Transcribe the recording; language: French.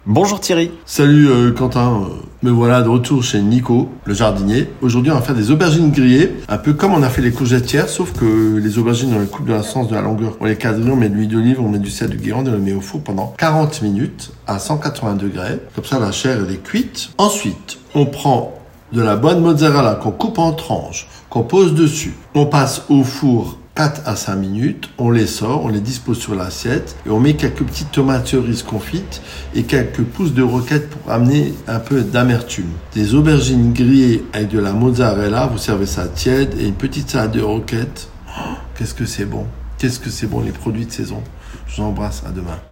Bonjour Thierry. Salut Quentin, me voilà de retour chez Nico, le jardinier. Aujourd'hui on va faire des aubergines grillées, un peu comme on a fait les courgettes hier, sauf que les aubergines on les coupe dans le sens de la longueur. On les quadrille, on met de l'huile d'olive, on met du sel, du guérande et on les met au four pendant 40 minutes à 180 degrés. Comme ça la chair elle est cuite. Ensuite on prend de la bonne mozzarella qu'on coupe en tranches, qu'on pose dessus. On passe au four 4 à 5 minutes, on les sort, on les dispose sur l'assiette et on met quelques petites tomates cerises confites et quelques pousses de roquette pour amener un peu d'amertume. Des aubergines grillées avec de la mozzarella, vous servez ça tiède et une petite salade de roquette. Oh, qu'est-ce que c'est bon, les produits de saison. Je vous embrasse, à demain.